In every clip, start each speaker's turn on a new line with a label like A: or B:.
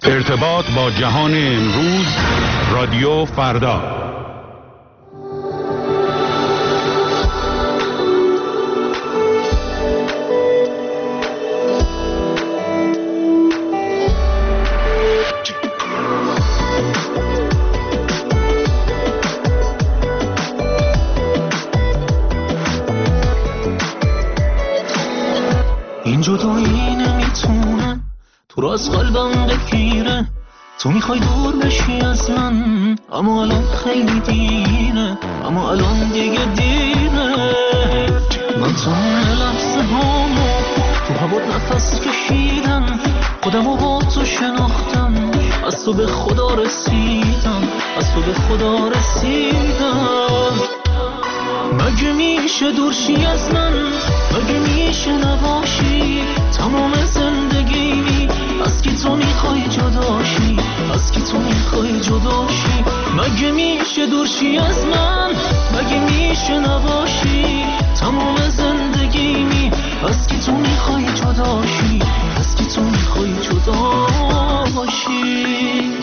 A: ارتباط با جهان امروز، رادیو فردا.
B: این جدایی نمیتونه تو را از قلبم بگیره. تو میخوای دور بشی از من، اما الان خیلی دیره، اما الان دیگه دیره. من تمام لحظه هامو تو هوات نفس کشیدم، خودمو با تو شناختم، از تو به خدا رسیدم، از تو به خدا رسیدم. مگه میشه دورشی از من، مگه میشه نباشی تمام زندگیمی؟ از کی تو میخوای جداشی، از کی تو میخوای جداشی؟ مگه میشه دورشی از من، مگه میشه نباشی تمام زندگیمی؟ از کی تو میخوای جداشی، از کی تو میخوای جداشی؟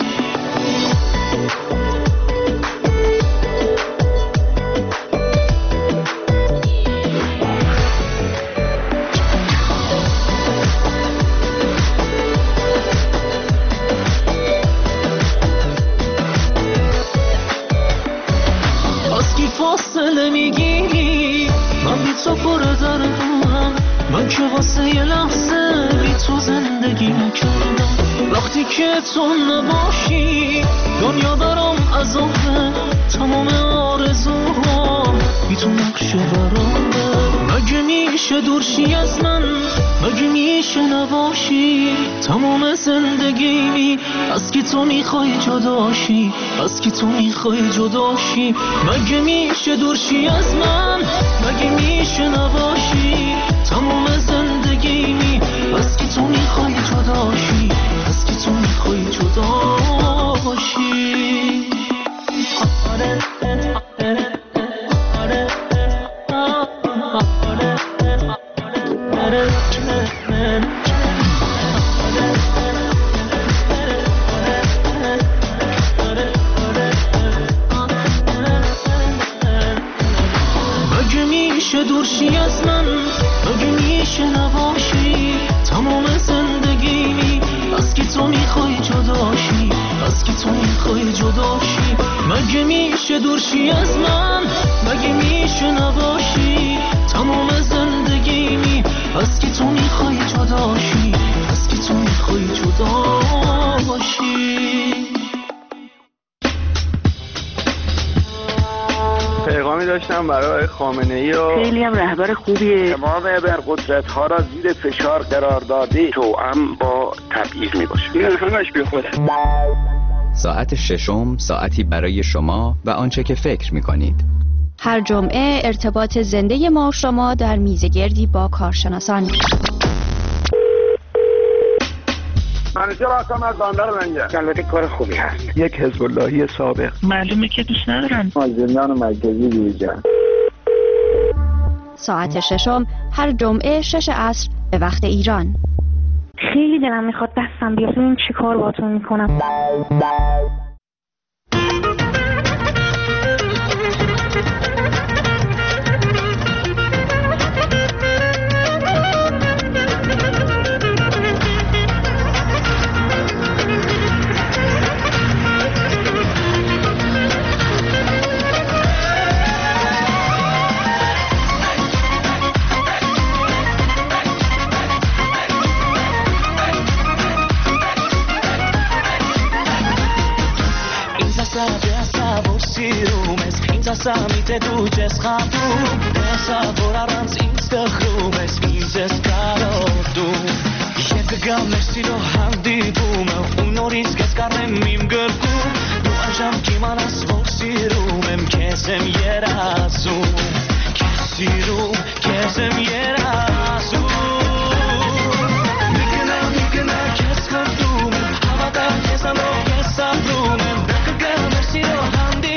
B: فاصله میگیری، من بی تو پر دردم، من که واسه یه لحظه بی تو زندگی نکردم. وقتی که تو نباشی دنیا برام عذابه، تمام آرزوها بی تو نقشه برامه. مگه میشه دورشی از من، مگه میشه نباشی تمام زندگیمی؟ از کی تو میخوای جداشی، از کی تو میخوای جداشی؟ مگه میشه دورشی از من، مگه میشه نباشی تمام زندگیمی؟ از کی تو میخوای جداشی، از کی تو میخوای جداشی؟ دورشی از من، مگه میشه نباشی تمام زندگیمی؟ از کی تو میخوای جداشی، از کی تو میخوای جداشی؟ مگه میشه دورشی از من، مگه میشه نباشی تمام زندگیمی؟ از کی تو میخوای جداشی، از کی تو میخوای جداشی؟
C: پیغامی داشتم برای خامنه‌ای و
D: خیلی هم رهبر خوبیه.
C: تمام ابرقدرت‌ها را زیر فشار قرار داده، توأم با تبعیض میباشه. این همش بیخوده.
E: ساعت ششم، ساعتی برای شما و آنچه که فکر می‌کنید.
F: هر جمعه ارتباط زنده ما و شما در میزگردی با کارشناسان.
C: منیجر هستم از بندر منجر. البته کار خوبی هست. یک حزب اللهی سابق.
D: معلومه که دوست ندارن.
C: زندان مرکزی بیرجان.
F: ساعت ششم هر جمعه 6 عصر به وقت ایران.
D: خیلی دلم میخواد دستم بیاد ببینم چی کار باهاتون میکنم.
B: Samite duces khatu esa vorarans instagrumes izes karotu yegam estilo handi buma unoris geskarnem mim gerku nu ajam kimanas foxirumem kesem yerasu kesirum kesem yerasu migna keskartum havata kesano kesarumem bekagam estilo handi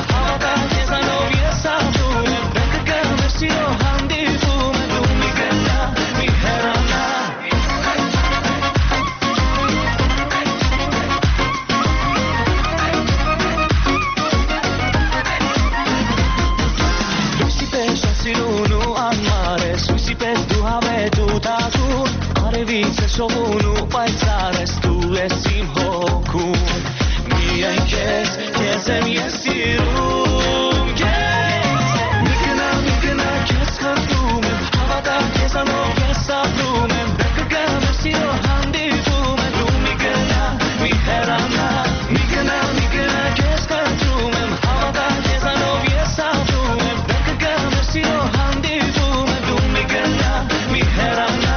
B: Migna Sonu paisares tu esim hokun Miyen kes kesem yesirum Migna kes kardumem Havada kesano kesabumem Bekagam esiro handidumem Du migna miherana Migna kes kardumem Havada kesano kesabumem Bekagam esiro handidumem Du migna miherana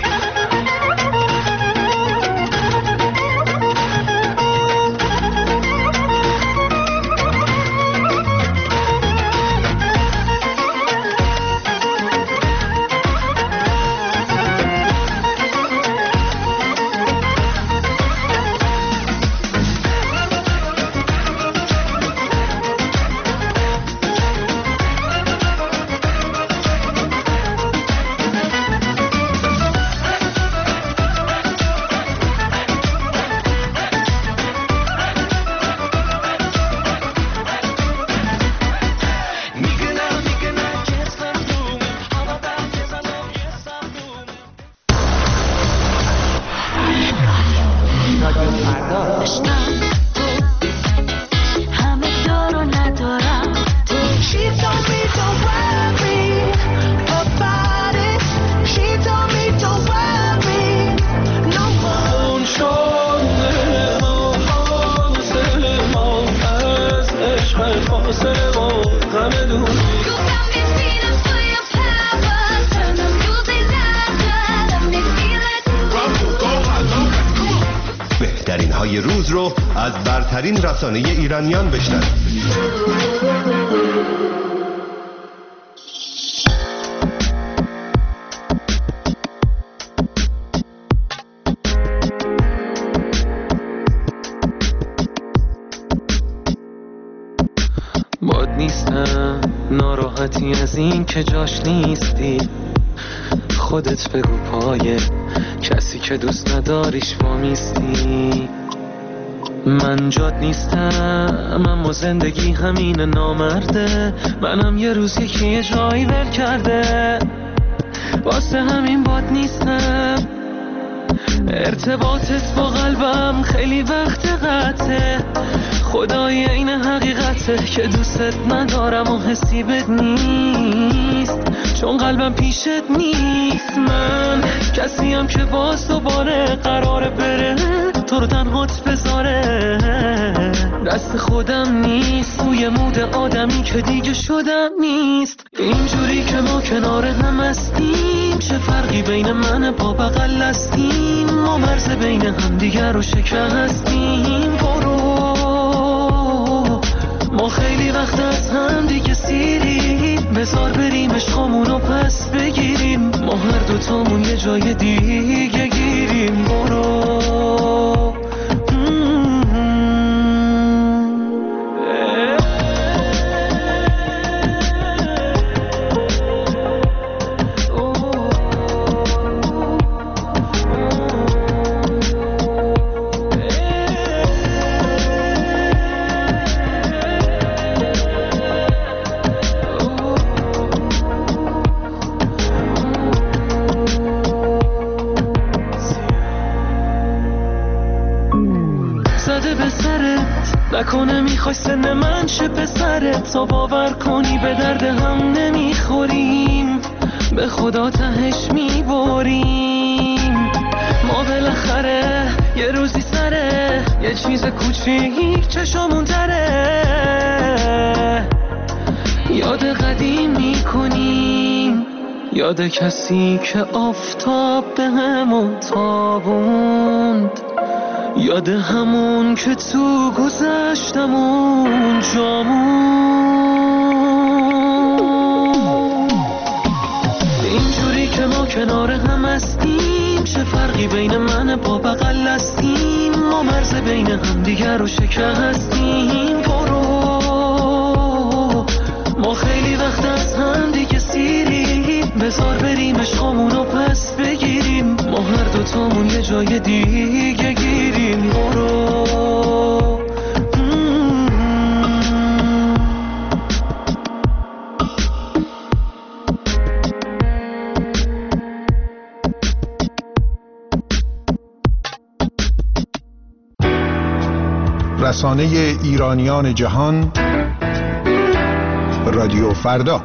G: بهترین های روز رو از برترین رسانه ایرانیان بشنوید.
B: باد نیستم ناراحتی از این که جاش نیستی خودت بگو پای کسی که دوست نداریش وامیستی من جات نیستم اما زندگی همین نامرده منم یه روز یکی یه جایی ول کرده واسه همین باد نیستم ارتباطت با قلبم خیلی وقت قطعه خدای این حقیقته که دوست ندارم و حسی بد نیست چون قلبم پیشت نیست من کسیم که باز دوباره قراره بره تو رو تنهات بذاره دست خودم نیست توی مود آدمی که دیگه شدم نیست اینجوری که ما کنار هم هستیم چه فرقی بین من با بغل هستیم ما مرز بین هم دیگر رو شکستیم برو ما خیلی وقت از هم دیگه سیریم بذار بریم عشقامونو پس بگیریم ما هر دوتامون یه جای دیگه گیریم برو نکنه میخوای سن من چه پسرت تا باور کنی به درد هم نمیخوریم به خدا تهش میبریم ما بالاخره یه روزی سره یه چیز کوچیک چشامون تره یاد قدیم میکنیم یاد کسی که آفتاب به همون تابوند یاد همون که تو گذشتمون جامون اینجوری که ما کنار هم هستیم چه فرقی بین من با بغل هستیم ما مرز بین هم دیگر رو شکستیم برو ما خیلی وقت از هم دیگه سیریم بذار بریم عشقامونو پس بگیریم ما هر دوتامون یه جای دیگه گیریم برو
H: رسانه ایرانیان جهان، رادیو فردا.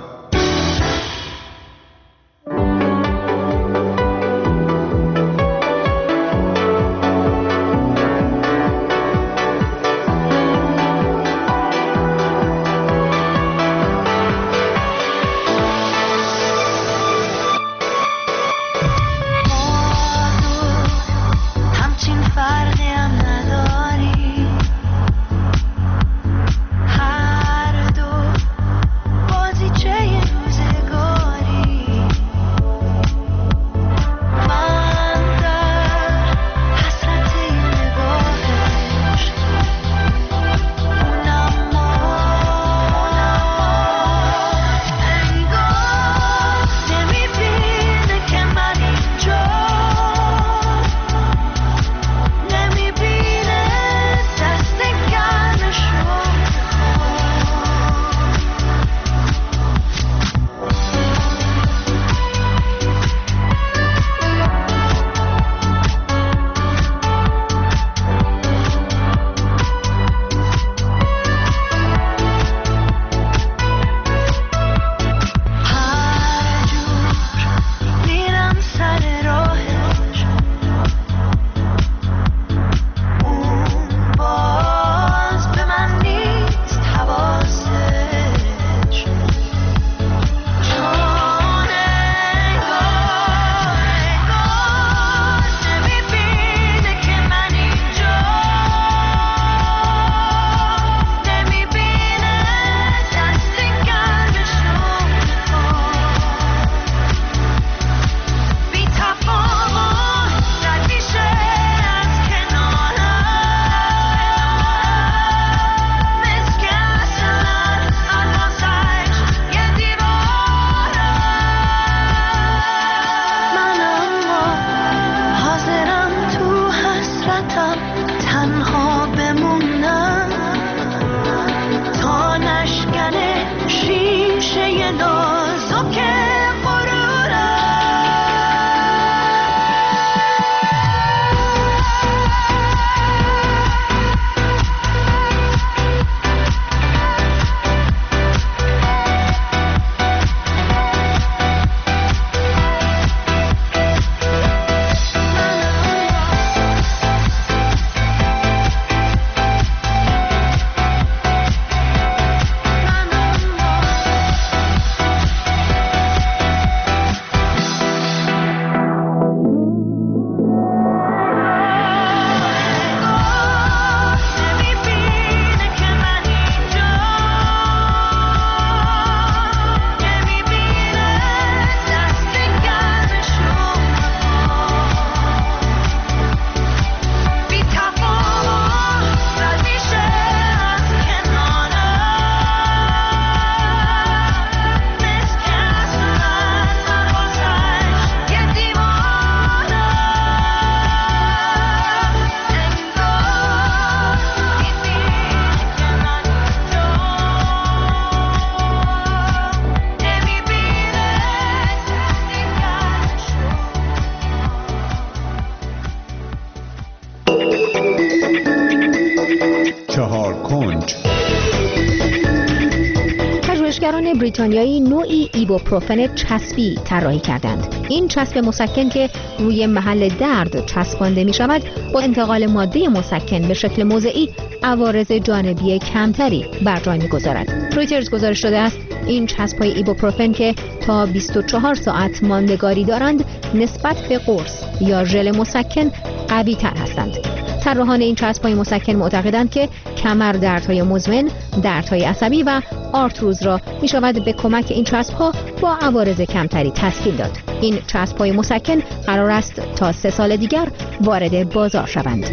I: پژوهشگران بریتانیایی نوعی ایبوپروفن چسبی طراحی کردند. این چسب مسکن که روی محل درد چسبانده می شود با انتقال ماده مسکن به شکل موضعی عوارض جانبی کمتری بر جای می گذارد. رویترز گزارش داده است این چسب‌های ایبوپروفن که تا 24 ساعت ماندگاری دارند نسبت به قرص یا ژل مسکن قوی تر هستند. طراحان این چسب‌های مسکن معتقدند که کمر دردهای مزمن، دردهای عصبی و آرتروز را می‌شود به کمک این چسب‌ها با عوارض کمتری تسکین داد. این چسب‌های مسکن قرار است تا 3 سال دیگر وارد بازار شوند.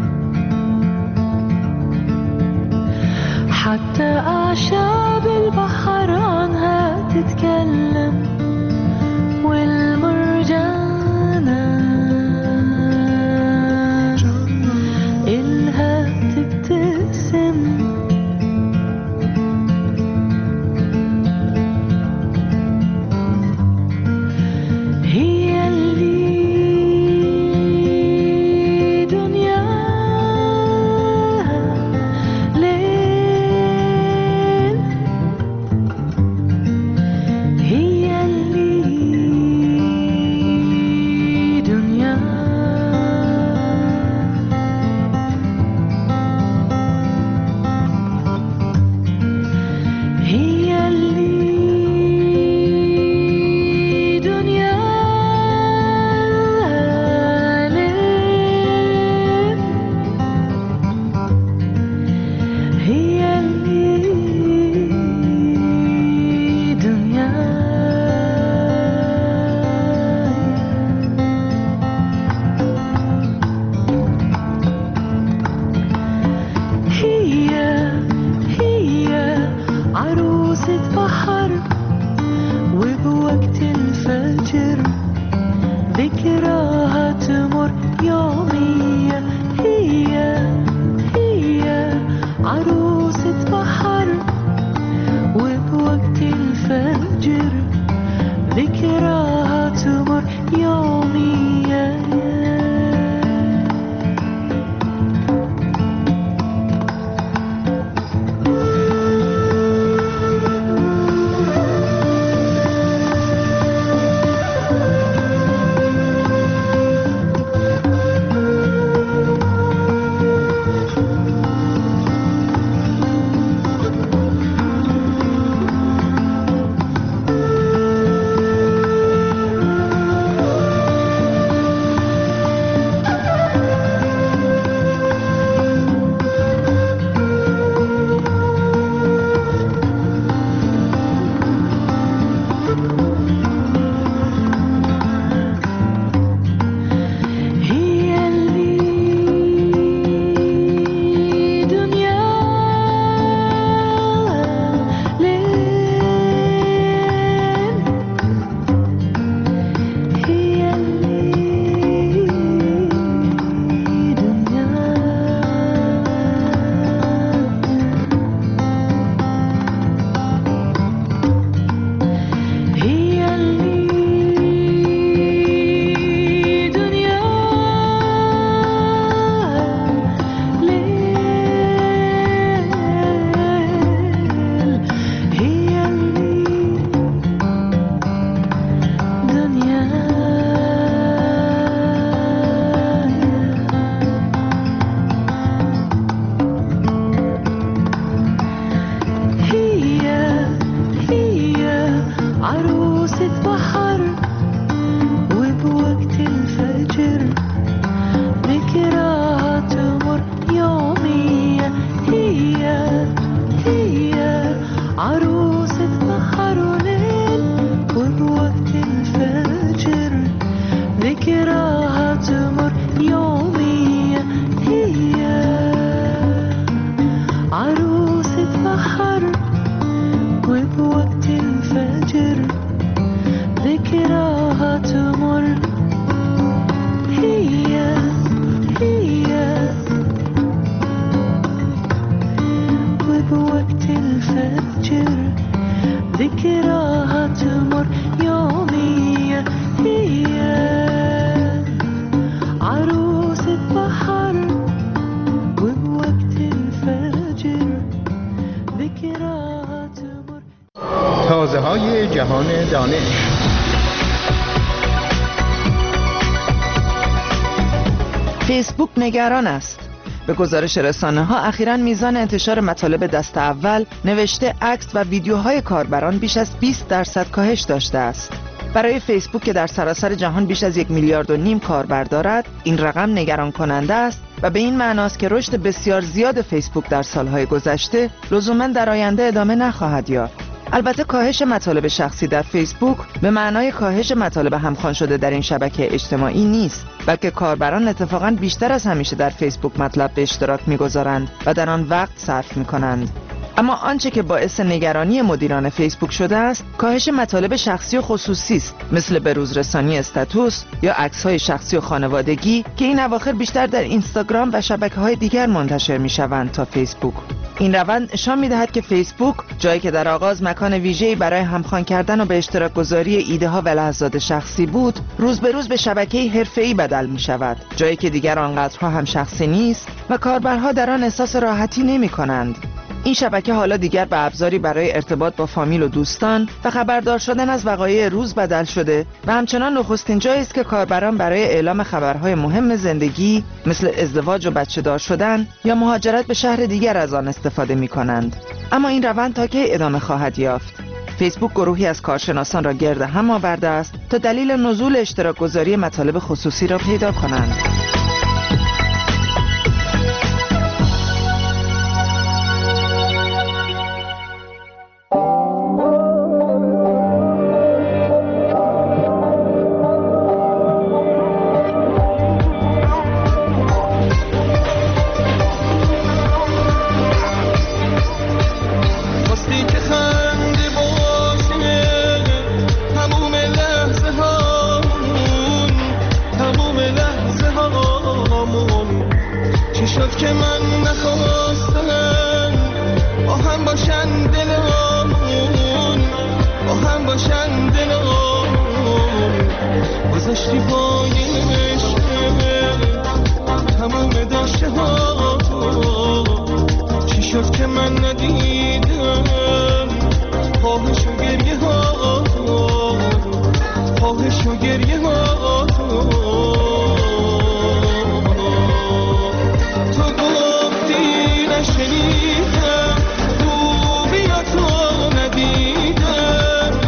J: حتى أعشاب البحر جهان دانش.
K: فیسبوک نگران است. به گزارش رسانه‌ها اخیراً میزان انتشار مطالب دست اول، نوشته، عکس و ویدیوهای کاربران بیش از 20% کاهش داشته است. برای فیسبوک که در سراسر جهان بیش از 1.5 میلیارد کاربر دارد، این رقم نگران کننده است و به این معناست که رشد بسیار زیاد فیسبوک در سالهای گذشته لزوماً در آینده ادامه نخواهد یافت. البته کاهش مطالب شخصی در فیسبوک به معنای کاهش مطالب همخوان شده در این شبکه اجتماعی نیست، بلکه کاربران اتفاقاً بیشتر از همیشه در فیسبوک مطلب به اشتراک می‌گذارند و در آن وقت صرف می‌کنند. اما آنچه که باعث نگرانی مدیران فیسبوک شده است، کاهش مطالب شخصی و خصوصی است، مثل بروزرسانی استاتوس یا عکس‌های شخصی و خانوادگی که این اواخر بیشتر در اینستاگرام و شبکه‌های دیگر منتشر می‌شوند تا فیسبوک. این روند نشان می‌دهد که فیسبوک، جایی که در آغاز مکان ویژه‌ای برای همخوان کردن و به اشتراک گذاری ایده‌ها و لحظات شخصی بود، روز به روز به شبکه‌ای حرفه‌ای بدل می‌شود، جایی که دیگر آنقدرها هم شخصی نیست و کاربرها در آن احساس راحتی نمی‌کنند. این شبکه حالا دیگر به ابزاری برای ارتباط با فامیل و دوستان و خبردار شدن از وقایع روز بدل شده و همچنان نخستین جایی است که کاربران برای اعلام خبرهای مهم زندگی مثل ازدواج و بچه دار شدن یا مهاجرت به شهر دیگر از آن استفاده می کنند. اما این روند تا کی ادامه خواهد یافت؟ فیسبوک گروهی از کارشناسان را گرد هم آورده است تا دلیل نزول اشتراک گذاری مطالب خصوصی را پیدا کنند.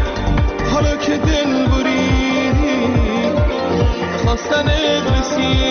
B: خواستن رسید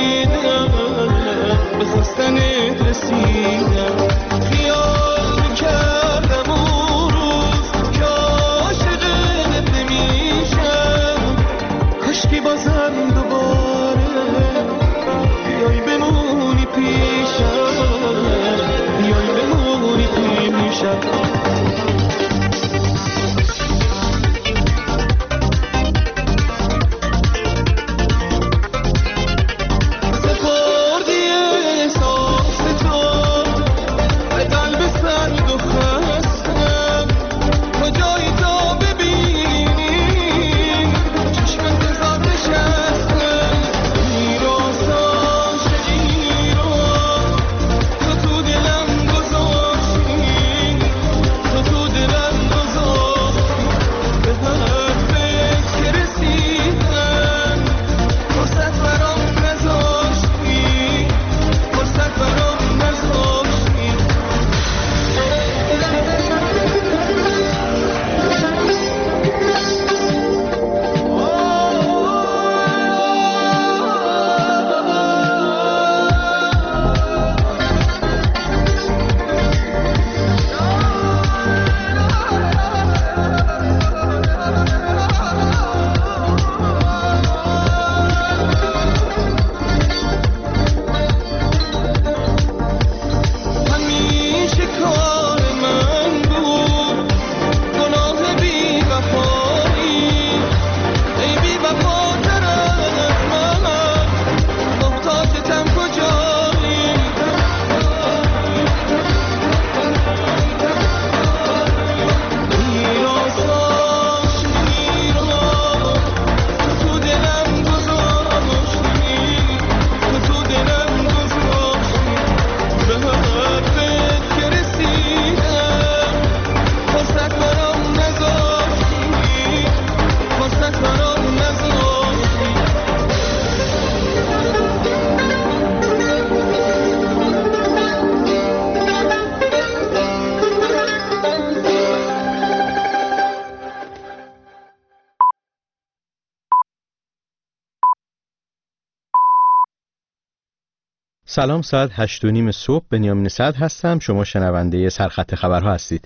J: سلام، ساعت 8:30 صبح بنیامین صدر هستم. شما شنونده سرخط خبرها هستید.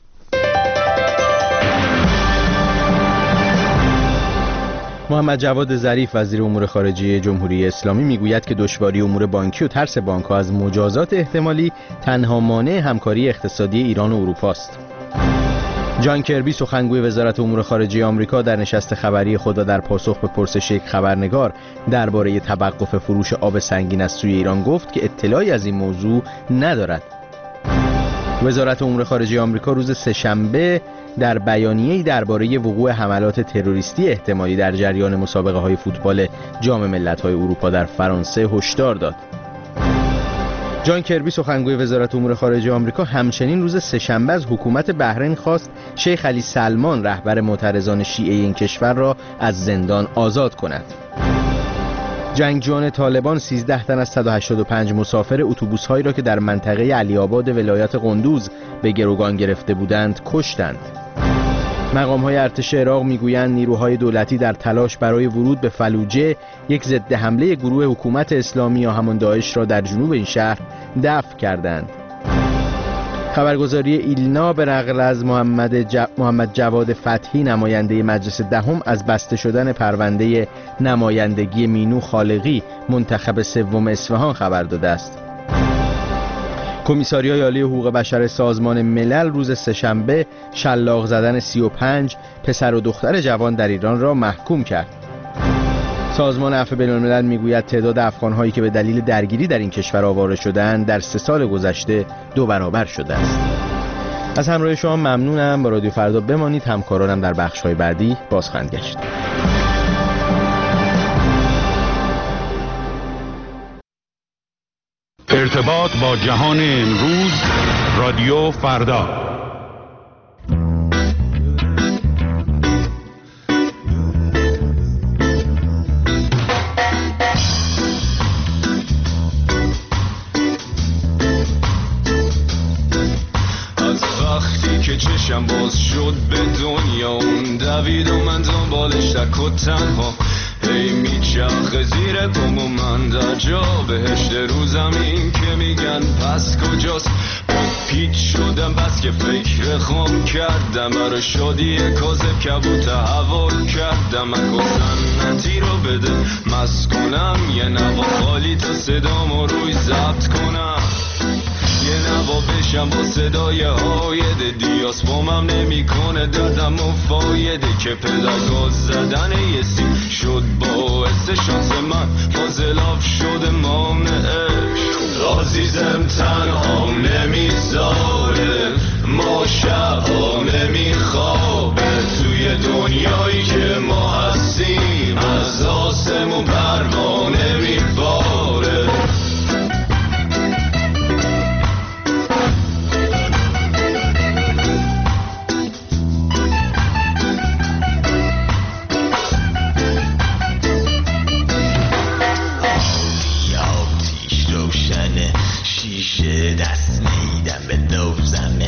J: محمد جواد ظریف وزیر امور خارجه جمهوری اسلامی میگوید که دشواری امور بانکی و ترس بانک‌ها از مجازات احتمالی تنها مانع همکاری اقتصادی ایران و اروپا است. جان کربی سخنگوی وزارت امور خارجه آمریکا در نشست خبری خود در پاسخ به پرسش یک خبرنگار درباره توقف فروش آب سنگین از سوی ایران گفت که اطلاعی از این موضوع ندارد. وزارت امور خارجه آمریکا روز سه‌شنبه در بیانیه‌ای درباره وقوع حملات تروریستی احتمالی در جریان مسابقه‌های فوتبال جام ملت‌های اروپا در فرانسه هشدار داد. جان کربی سخنگوی وزارت امور خارجه آمریکا همچنین روز سه‌شنبه از حکومت بحرین خواست شیخ علی سلمان رهبر معترضان شیعه این کشور را از زندان آزاد کند. جنگجویان طالبان 13 تن از 185 مسافر اتوبوس‌هایی را که در منطقه علی آباد ولایت قندوز به گروگان گرفته بودند کشتند. مقام‌های ارتش عراق میگویند نیروهای دولتی در تلاش برای ورود به فلوجه یک ضد حمله گروه حکومت اسلامی یا همان داعش را در جنوب این شهر دفع کردند. خبرگزاری ایلنا به نقل از محمد جواد فتحی نماینده مجلس دهم از بسته شدن پرونده نمایندگی مینو خالقی منتخب سوم اصفهان خبر داده است. کمیساریای عالی حقوق بشر سازمان ملل روز سه‌شنبه شلاق زدن 35 پسر و دختر جوان در ایران را محکوم کرد. سازمان عفو بین‌الملل میگوید تعداد افغان‌هایی که به دلیل درگیری در این کشور آواره شدند در 3 سال گذشته 2 برابر شده است. از همراهی شما ممنونم. با رادیو فردا بمانید. همکارانم در بخش‌های بعدی باز خواهند گشت.
A: ارتباط با جهان امروز، رادیو فردا.
L: از وقتی که چشم باز شد به دنیا اون دوید و من دنبالش تک و تنها هی میچرخه زیر پام و من در جا بهشت رو زمین که میگن پس کجاست. پیچ شدم بس که فکر خام کردم برای شادی کاذب کبوت حوال کردم. اگه سنتی رو بده مست کنم یه نوا خالی تا صدامو روی ضبط کنم. یه نوا بشم با صدای هایده دیاس بامم نمی کنه دردم و فایده که پدرگاز زدن یه سیم شد باعث شانس من فاضلاف شده مانعش. عزیزم تنها نمیذاره ما شبها نمیخوابه توی دنیایی که ما هستیم از آسمون پروانه میباره.
M: دست میدم به دوزمه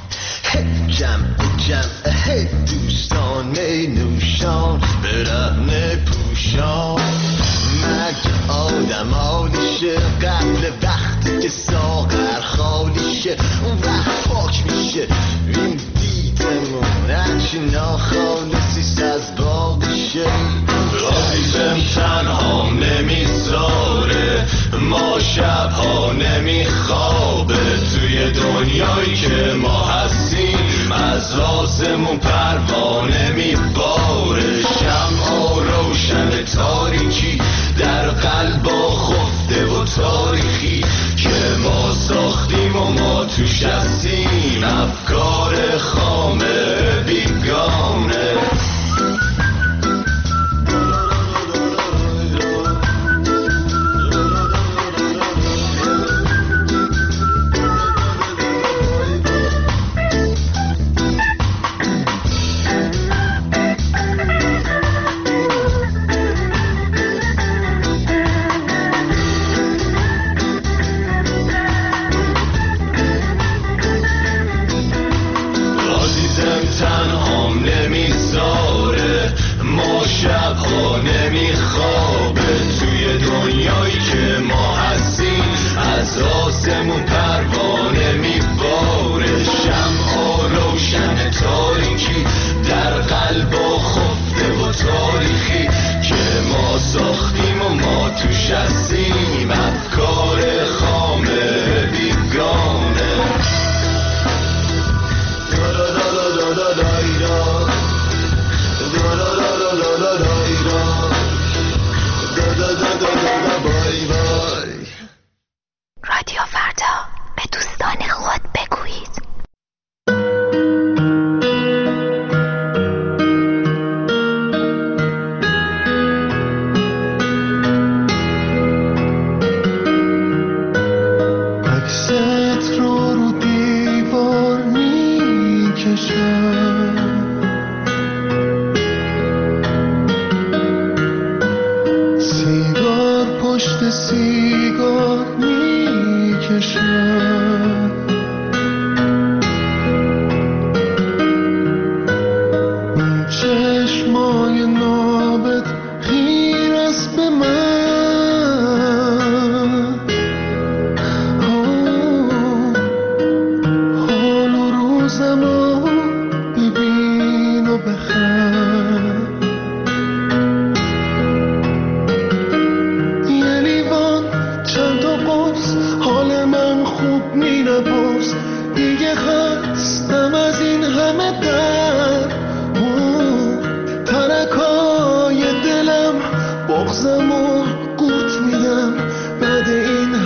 M: جمع دوستان می نوشان برهنه پوشان. مگه آدم حالیشه قبل وقتی که ساغر خالیشه اون وقت پاک میشه این دیدمون هرچی ناخالصیست از باقیشه. عزیزم تنها نمیذاره ما شبها نمیخوابه توی دنیایی که ما هستیم از آسمون پروانه میباره. شمعا روشن تاریکی در قلبا خفته و تاریخی که ما ساختیم و ما توش هستیم افکار خامه بیگانه.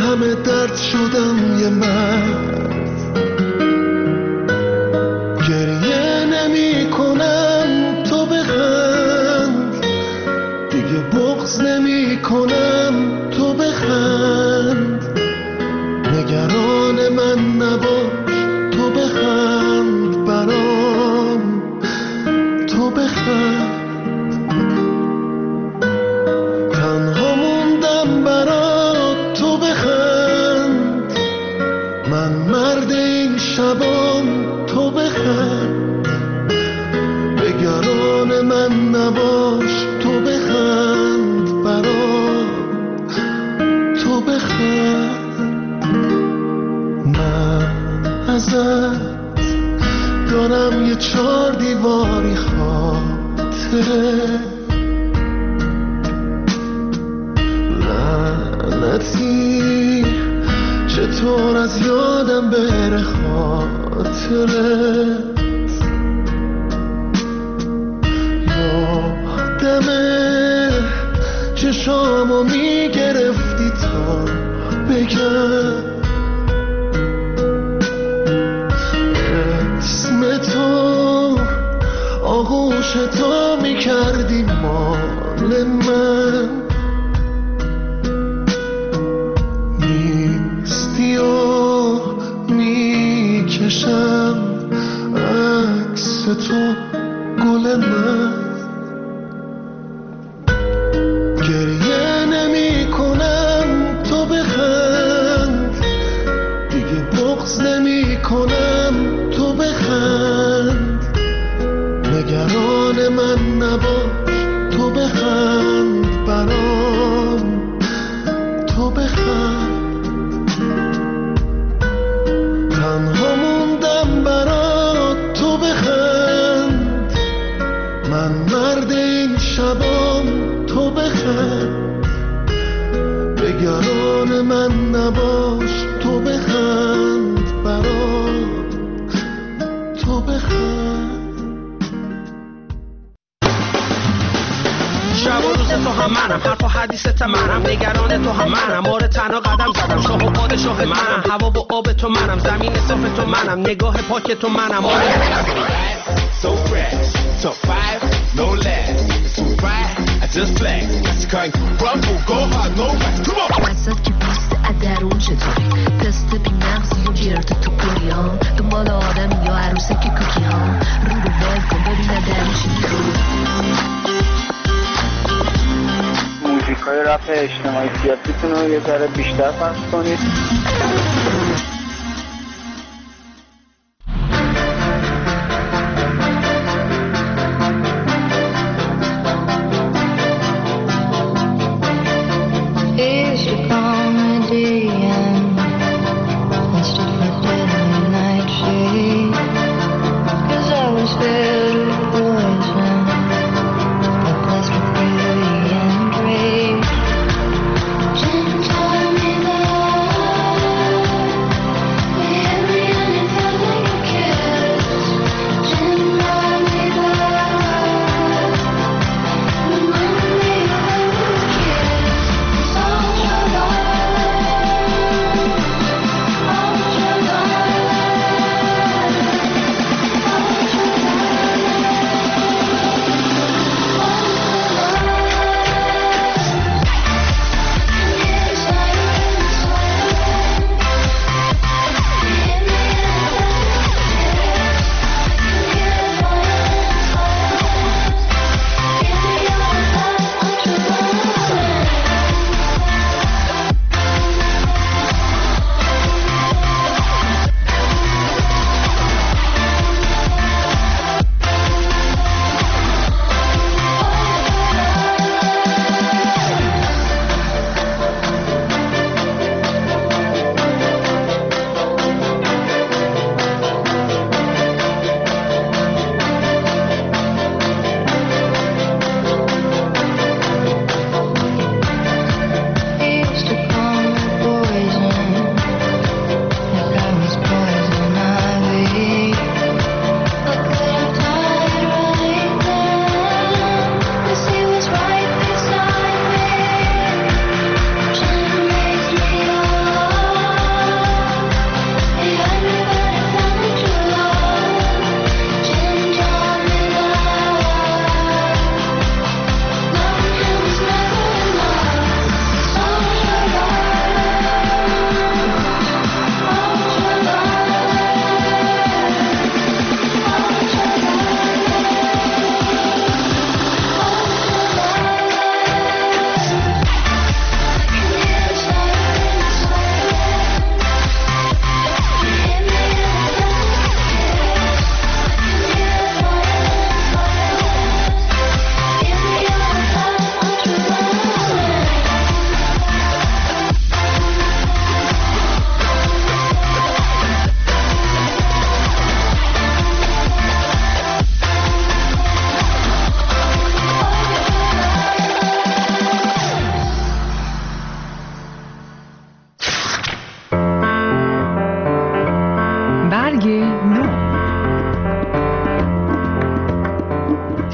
M: همه درد شدم یه مرد. گریه نمی کنم تو بخند، دیگه بغض نمی کنم تو بخند. نگران من نباش تو بخند برام، تو بخند. تنها موندم برات تو بخند، من مرد این شبام تو بخند. نگران من نباش تو بخند برام، تو بخند. من ازت دارم یه 4 دیواری خاطره، لعنتی چطور از یادم بره خاطره. یادمه چشامو میگرفتی تا بگم اسم تو، آغوش تو میکردی مال من. نیستی و میکشم عکس تو گل من. گریه نمی کنم تو بخند، دیگه بغض نمی کنم تو بخند. نگران من نباش تو بخند برام، تو بخند. تنها موندم برات تو بخند، من مرد این شبام تو بخند. نگران من نباش تو بخند برام، تو بخند.
N: شب و روز تو هم منم، حرف و حدیثت منم، نگران تو هم منم، آره تنها قدم زدم، شاه و پادشاه منم، هوا و آب تو منم، زمین صاف تو منم، نگاه پاک تو منم. آره
L: So fresh, top 5, no less. Too bright, I just flex. Can't rumble, go hard, no rest. Come on.
O: وسط که پوست ادرون چطوری، تست بی مغزی و جرت تو کلیام، دنبال آدم یا عروسه که کوکی ها، رو رو باز کن ببینه درون چی میخوری.
C: موزیکای رپ اجتماعی سیاسیتون رو یه ذره بیشتر پخش کنید.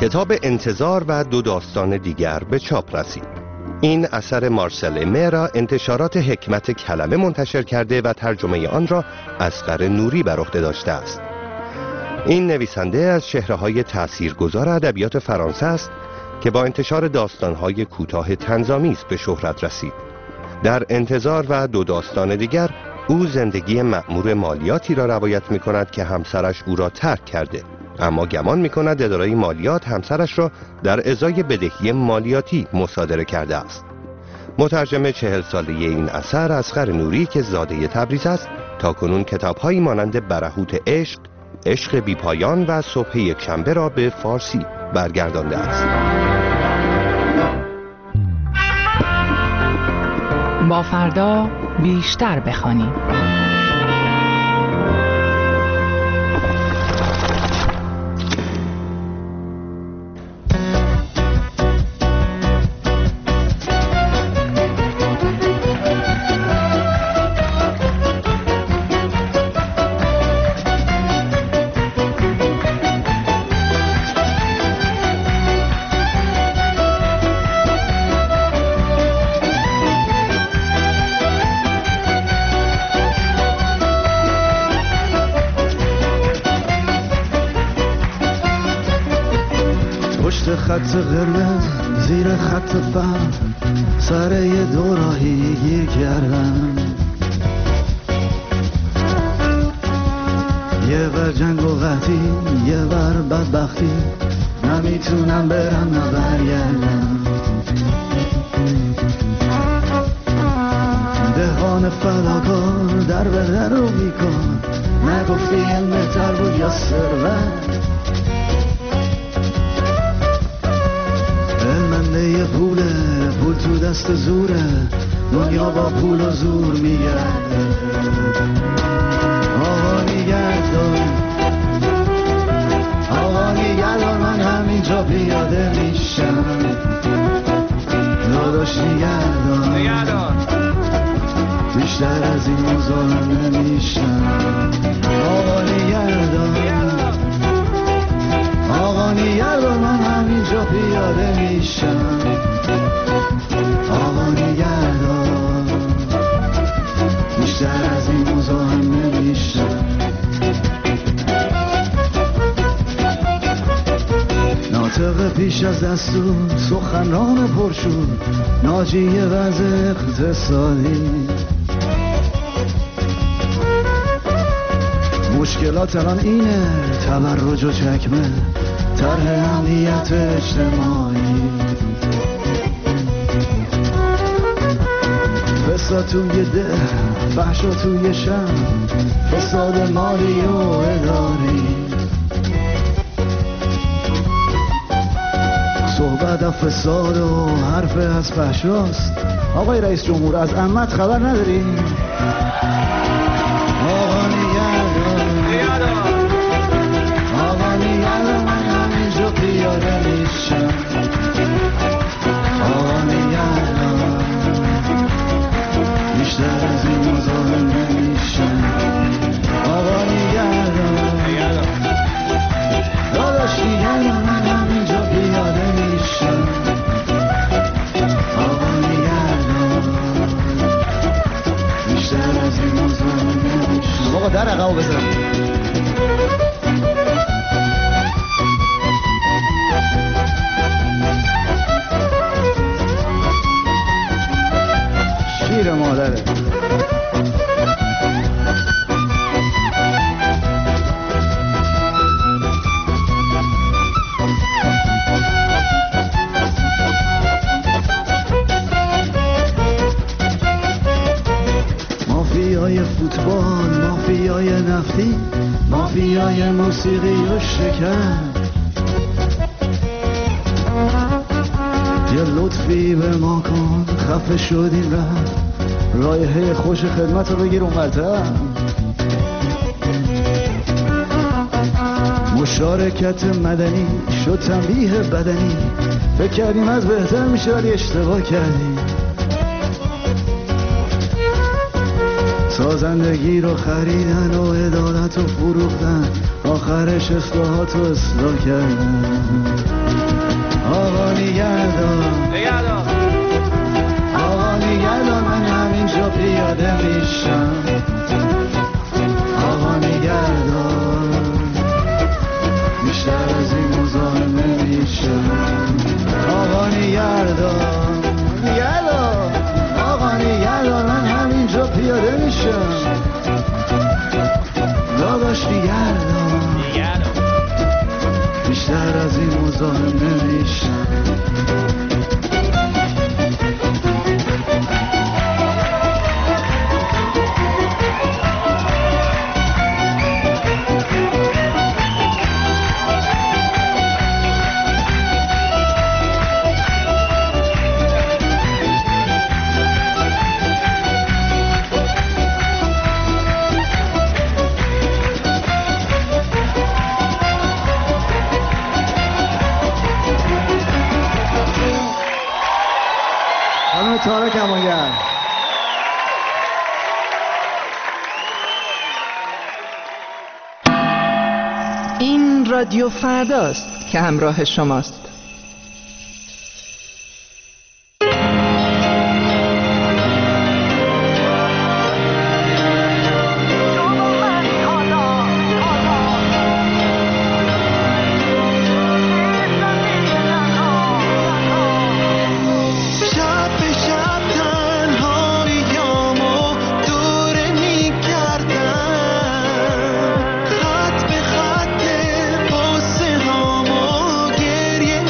G: کتاب انتظار و 2 داستان دیگر به چاپ رسید. این اثر مارسل امه را انتشارات حکمت کلمه منتشر کرده و ترجمه آن را اصغر نوری بر عهده داشته است. این نویسنده از چهره‌های تاثیرگذار ادبیات فرانسه است که با انتشار داستان‌های کوتاه طنزآمیز به شهرت رسید. در انتظار و 2 داستان دیگر او زندگی مأمور مالیاتی را روایت می‌کند که همسرش او را ترک کرده، اما گمان می‌کند اداره مالیات همسرش را در ازای بدهی مالیاتی مصادره کرده است. مترجم 40 ساله این اثر اصغر نوری که زاده تبریز است، تاکنون کتاب‌هایی مانند برهوت عشق، عشق بیپایان و صبح یکشنبه را به فارسی برگردانده است.
P: با فردا بیشتر بخوانیم.
M: خط قرمز زیر خط فهم سر یه دوراهی گیر کردم، یه ور جنگ و قحطی یه ور بدبختی، نمیتونم برم نه برگردم. دهان فداکار در به در رو میکن، نگفتی علم بهتر بود یا ثروت؟ علمنده پوله، پول تو دست زوره، دنیا با پول و زور میگرده. آقا نگردان، آقا نگردان، من همینجا پیاده میشم. داداش نگردان، بیشتر از این مزاحم نمیشم. آقا نگردان، آقا نگردان، من همینجا پیاده میشم. آقا نگردان، بیشتر از این مزاحم نمیشم. ناطق پیش از دستور، سخنران پرشور، ناجی وضع اقتصادی. مشکلات الان اینه، تبرج و چکمه، طرح امنیت اجتماعی. فساد توی ده، فحشا توی شهر، فساد مالی و اداری. صحبت از فساد و حرف از فحشاست. آقای رئیس جمهور از عمت خبر نداری؟ آقا نگردان، آقا نگردان، من همینجا پیاده میشم. آقا نگردان، بیشتر از این مزاحم نمیشم. آقا نگردان، داداش نگردان، من همینجا پیاده میشم. آقا نگردان، بیشتر از این مزاحم نمیشم. آقا در عقب بزن. شیر مادره. مافیای فوتبال، مافیای نفتی، مافیای موسیقی و شکر. یه لطفی به ما کن، خفه شدیم رفت، رایحه خوش خدمت رو بگیر اونورتر. مشارکت مدنی شد تنبیه بدنی، فکر کردیم از بهتر میشه ولی اشتباه کردیم. سازندگی رو خریدن و عدالت رو فروختن، آخرش اصلاحاتو اصلاح کردم. آقا نگهدار آقا نگهدار من همینجا پیاده میشم. آقا نگهدار بیشتر از این مزاحم نمیشم. آقا نگهدار آقا نگهدار من همینجا پیاده میشم. داداش نگهدار بیشتر از این مزاحم نمیشم. تارا کمانگر.
K: این رادیو فرداست که همراه شماست.
L: خط به خط پاسه هامو گریه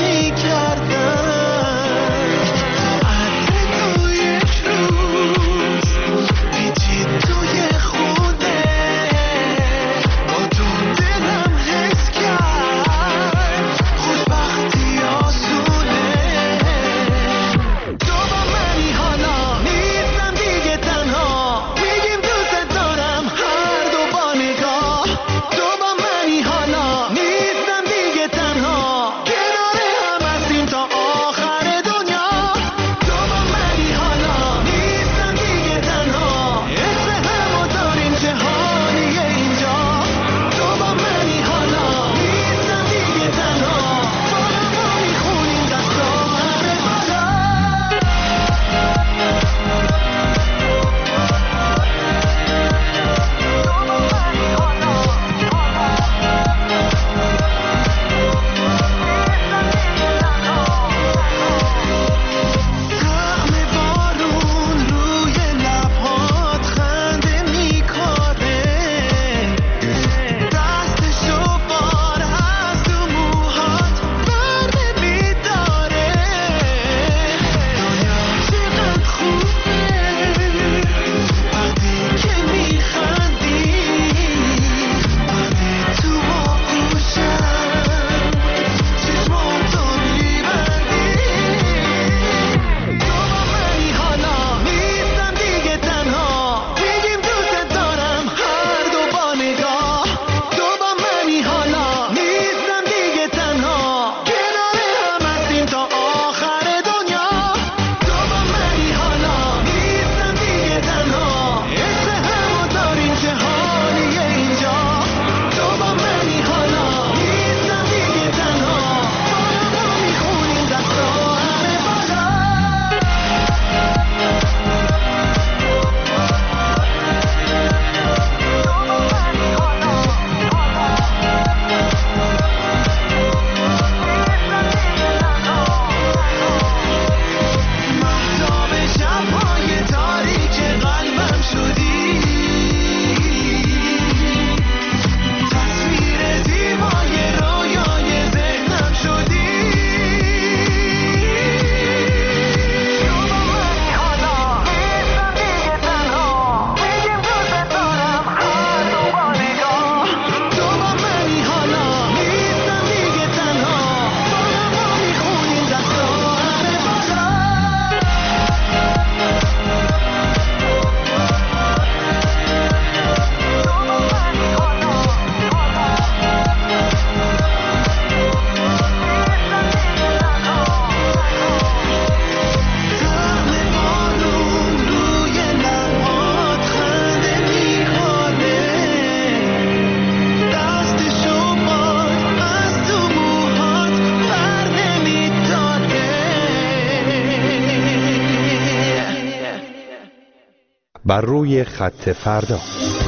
G: بر روی خط فردا.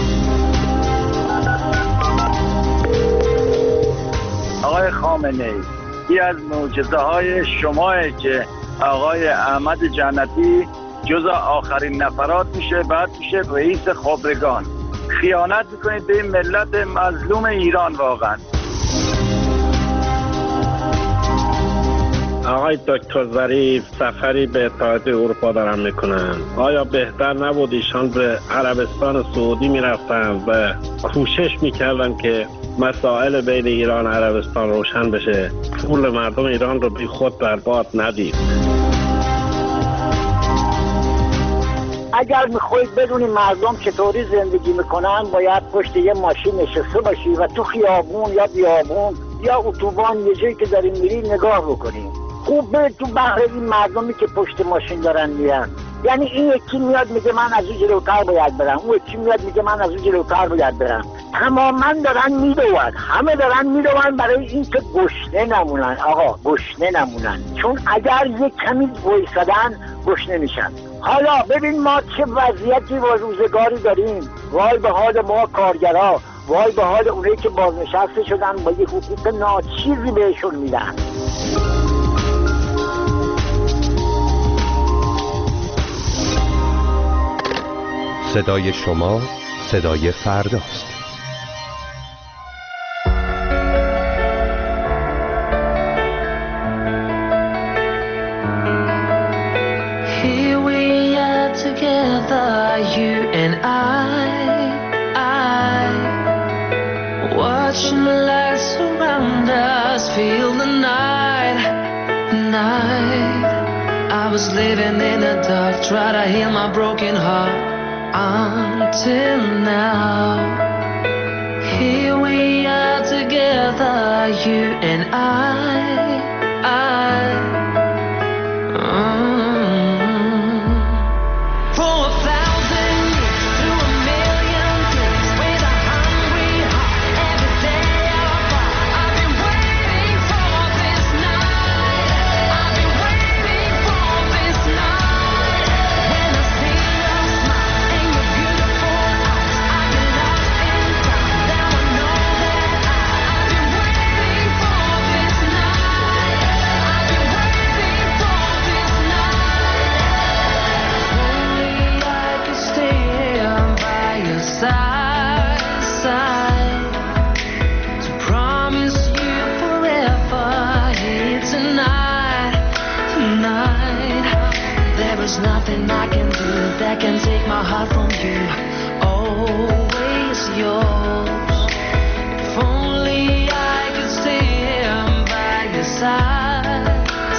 Q: آقای خامنه‌ای، یکی از معجزه‌های شماه که آقای احمد جنتی جزء آخرین نفرات میشه، بعد میشه رئیس خبرگان. خیانت میکنید به ملت مظلوم ایران واقعا.
R: آقای دکتر ظریف سفری به اتحادیه اروپا دارن میکنن. آیا بهتر نبود ایشان به عربستان و سعودی میرفتن و کوشش میکردن که مسائل بین ایران و عربستان روشن بشه، پول مردم ایران رو بی خود برباد ندید؟
S: اگر میخواید بدونی مردم چطوری زندگی میکنن، باید پشت یه ماشین نشسته باشی و تو خیابون یا بیابون یا اتوبان یه جایی که داریم میری نگاه بکنی. خوب به تو بحر این مردمی که پشت ماشین دارن میرن. یعنی این یکی میاد میگه من از اون جلوتر باید برم، اون یکی میاد میگه من از اون جلوتر باید برم. تماما دارن میدوون، همه دارن میدوون برای این که گشنه نمونن. آقا گشنه نمونن، چون اگر یک کمی وایسادن گشنه میشن. حالا ببین ما چه وضعیتی و روزگاری داریم. وای به حال ما کارگرها، وای به حال اونایی که بازنشسته شدن با یه حقوق ناچیزی بهشون میدن.
G: صدای شما صدای فرداست.
O: Here we are together, you and I watching the lights surround us, feel the night. I was living in the dark, try to heal my broken heart. Until now, here we are together, you and I. For 1,000 years, through a million days, with a hungry heart, every day apart. I've been waiting for this night. I've been waiting for this night. When I see your smile and your beautiful eyes, I've been lost in time. Now I know that I've been waiting for this night. I've been waiting for this night. Only I could stay here by your side, to promise you forever here tonight. There is nothing I can do that can take my heart from you. Always yours. If only I could stay here by your side.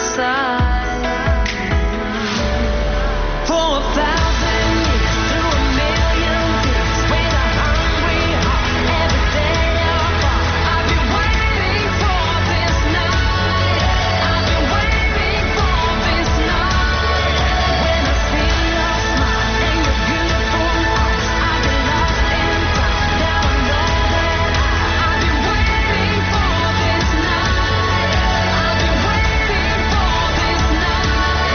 O: For 1,000 years, through a million days, with a hungry heart, every day apart. I've been waiting for this night. I've been waiting for this night. When I see your smile and your beautiful eyes, I've been lost in time. Now I know that I've been waiting for this night. I've been waiting for this night.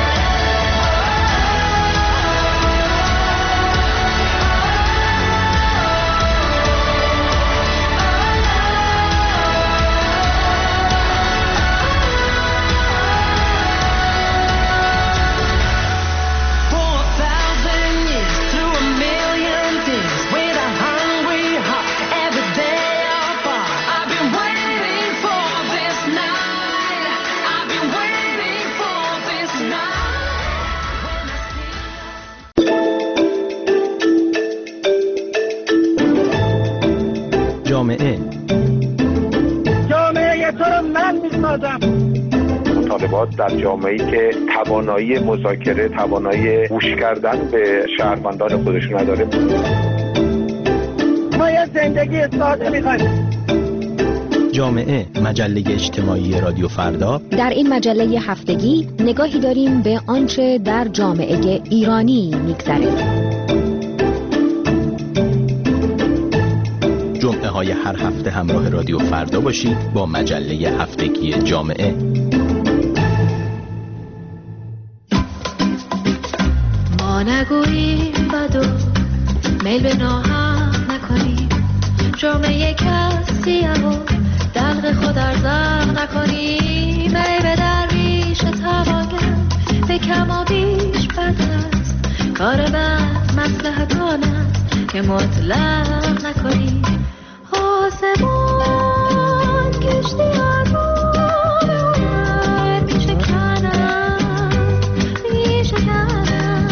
O: For 1,000 years, through a million days, with a hungry heart, every day apart. I've been waiting for this night. I've been waiting for this
J: جامعه
S: تو رو من میسازم.
C: مطالبات در جامعه‌ای که توانایی مذاکره، توانایی گوش کردن به شهروندان خودش نداره.
S: ما یه زندگی ساده می‌خوایم.
J: جامعه، مجله اجتماعی رادیو فردا.
I: در این مجله هفتگی نگاهی داریم به آنچه در جامعه ایرانی می‌گذرد.
J: جمعه های هر هفته همراه رادیو فردا باشید با مجله هفتگی جامعه.
O: ما نگوییم بد و میل به ناهم نکنیم، جامعه کسی و دلق خود ارزم نکنیم. ای به درویش توانگر به کم و بیش بد است، کار بد مصلحت آن است که مطلق نکنیم. آسمان کشتی آرمان هنر می شکنم، می شکنم.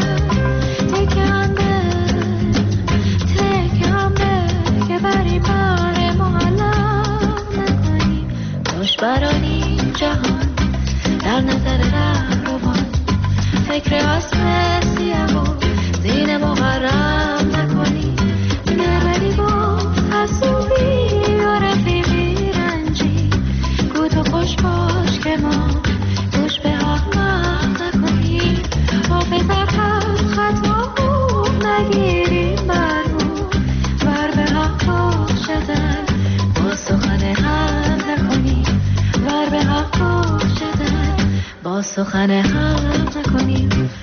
O: تکنده که بر این بار معلق نکنیم. دشبرانی جهان در نظر رهروان، فکر اسم سیاه و زین مغرم نکنیم. نبری با حسوبی و رفیقی رنجی، گو تو خوش باش که ما گوش به احمق نکنیم. حافظت هم خطا نگیریم برمون، بر به حق باشدن با سخن هم نکنیم. بر به حق باشدن با سخن هم نکنیم.